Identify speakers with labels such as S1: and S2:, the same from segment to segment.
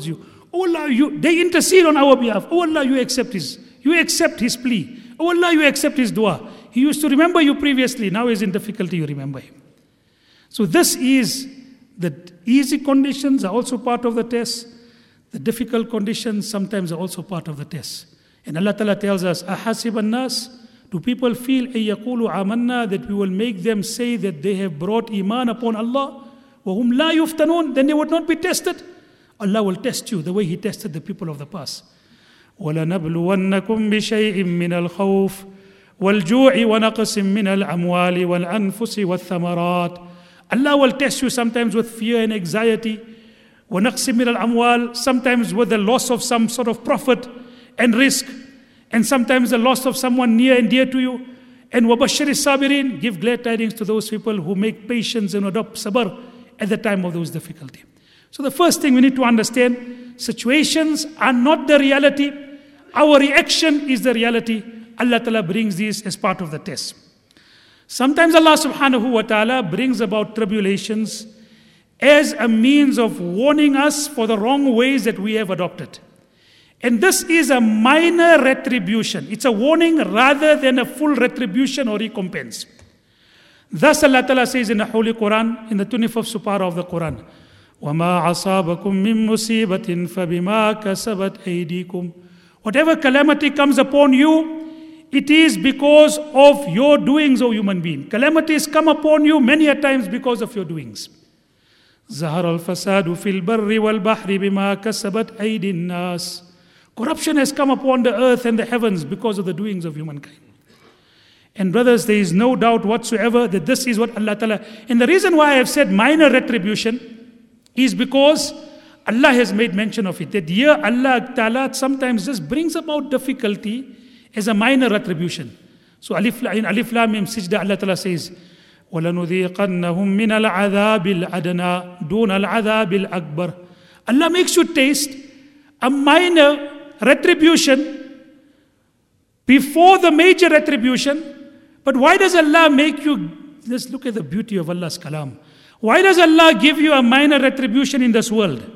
S1: towards you. Oh Allah, they intercede on our behalf. Oh Allah, you accept his plea. Oh Allah, you accept his dua. He used to remember you previously, now he's in difficulty, you remember him. So this is, the easy conditions are also part of the test. The difficult conditions sometimes are also part of the test. And Allah Ta'ala tells us, أَحَسِبَ النَّاسِ, do people feel أَيَّقُولُ آمَنَّا, that we will make them say that they have brought iman upon Allah? وَهُمْ لَا يُفْتَنُونَ, then they would not be tested. Allah will test you the way He tested the people of the past. وَلَنَبْلُوَنَّكُمْ بِشَيْءٍ مِّنَ الْخَوْفِ وَالْجُوعِ وَنَقْصٍ مِّنَ الْأَمْوَالِ وَالْأَنفُسِ وَالثَّمَرَاتِ. Allah will test you sometimes with fear and anxiety. وَنَقْصٍ مِّنَ الْأَمْوَالِ, sometimes with the loss of some sort of profit and risk. And sometimes the loss of someone near and dear to you. And وَبَشِّرِ الصَّابِرِينَ, give glad tidings to those people who make patience and adopt sabr at the time of those difficulty. So the first thing we need to understand, situations are not the reality. Our reaction is the reality. Allah Ta'ala brings these as part of the test. Sometimes Allah Subhanahu wa Ta'ala brings about tribulations as a means of warning us for the wrong ways that we have adopted. And this is a minor retribution. It's a warning rather than a full retribution or recompense. Thus Allah Ta'ala says in the Holy Quran, in the 25th Surah of the Quran, وَمَا عَصَابَكُم مِّن مُّصِيبَةٍ فَبِمَا كَسَبَتْ أَيْدِيكُمْ. Whatever calamity comes upon you, it is because of your doings, O human being. Calamities come upon you many a times because of your doings. ظَهَرَ الْفَسَادُ فِي الْبَرِّ وَالْبَحْرِ بِمَا كَسَبَتْ أَيْدِي النَّاسِ. Corruption has come upon the earth and the heavens because of the doings of humankind. And brothers, there is no doubt whatsoever that this is what Allah Ta'ala... And the reason why I have said minor retribution is because Allah has made mention of it. That here Allah Ta'ala sometimes just brings about difficulty as a minor retribution. So in Alif Lam Mim Sajda, Allah Ta'ala says, وَلَنُذِيقَنَّهُمْ مِنَ الْعَذَابِ الْأَدْنَى دُونَ الْعَذَابِ الْأَكْبَرِ. Allah makes you taste a minor retribution before the major retribution. But why does Allah make you, just look at the beauty of Allah's kalam. Why does Allah give you a minor retribution in this world?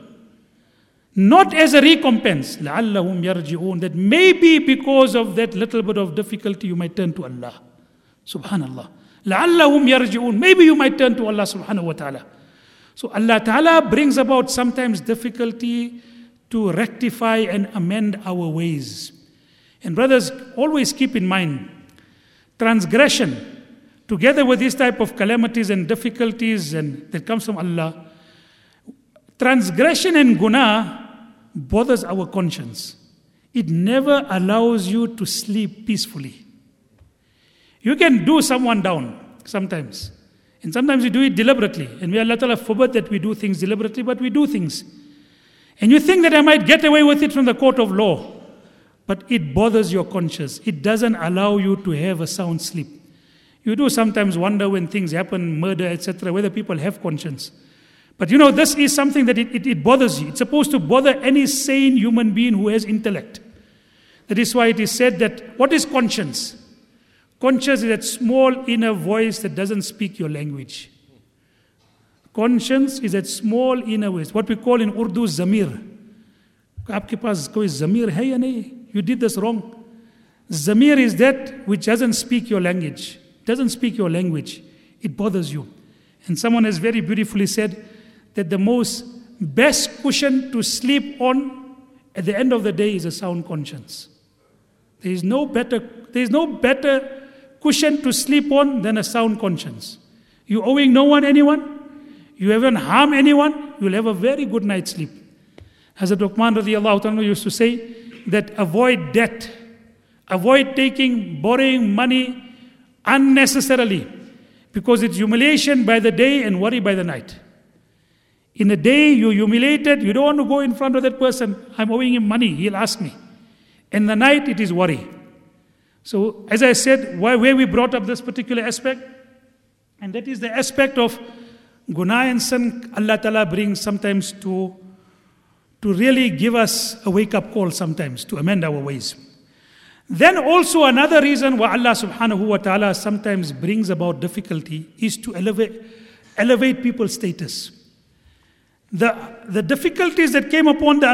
S1: Not as a recompense. لَعَلَّهُمْ يَرْجِعُونَ. That maybe because of that little bit of difficulty you might turn to Allah. Subhanallah. لَعَلَّهُمْ يَرْجِعُونَ. Maybe you might turn to Allah subhanahu wa ta'ala. So Allah ta'ala brings about sometimes difficulty to rectify and amend our ways. And brothers, always keep in mind, transgression, together with this type of calamities and difficulties and that comes from Allah, transgression and guna bothers our conscience. It never allows you to sleep peacefully. You can do someone down sometimes. And sometimes you do it deliberately. And may Allah Ta'ala forbid that we do things deliberately, but we do things. And you think that I might get away with it from the court of law. But it bothers your conscience. It doesn't allow you to have a sound sleep. You do sometimes wonder when things happen, murder, etc., whether people have conscience. But this is something that it bothers you. It's supposed to bother any sane human being who has intellect. That is why it is said that, what is conscience? Conscience is that small inner voice that doesn't speak your language. Conscience is that small inner voice, what we call in Urdu zamir. Aapke paas koi zamir hai ya nahi? You did this wrong. Zamir is that which doesn't speak your language. Doesn't speak your language. It bothers you. And someone has very beautifully said that the most best cushion to sleep on at the end of the day is a sound conscience. There is no better cushion to sleep on than a sound conscience. You owing no one anyone, you haven't harmed anyone, you'll have a very good night's sleep. Hazrat Luqman radiallahu ta'ala used to say that avoid debt, avoid borrowing money unnecessarily, because it's humiliation by the day and worry by the night. In the day you're humiliated, you don't want to go in front of that person, I'm owing him money, he'll ask me. In the night it is worry. So as I said, where we brought up this particular aspect, and that is the aspect of guna and sin, Allah Ta'ala brings sometimes to really give us a wake-up call sometimes, to amend our ways. Then also another reason why Allah subhanahu wa ta'ala sometimes brings about difficulty is to elevate people's status. The difficulties that came upon the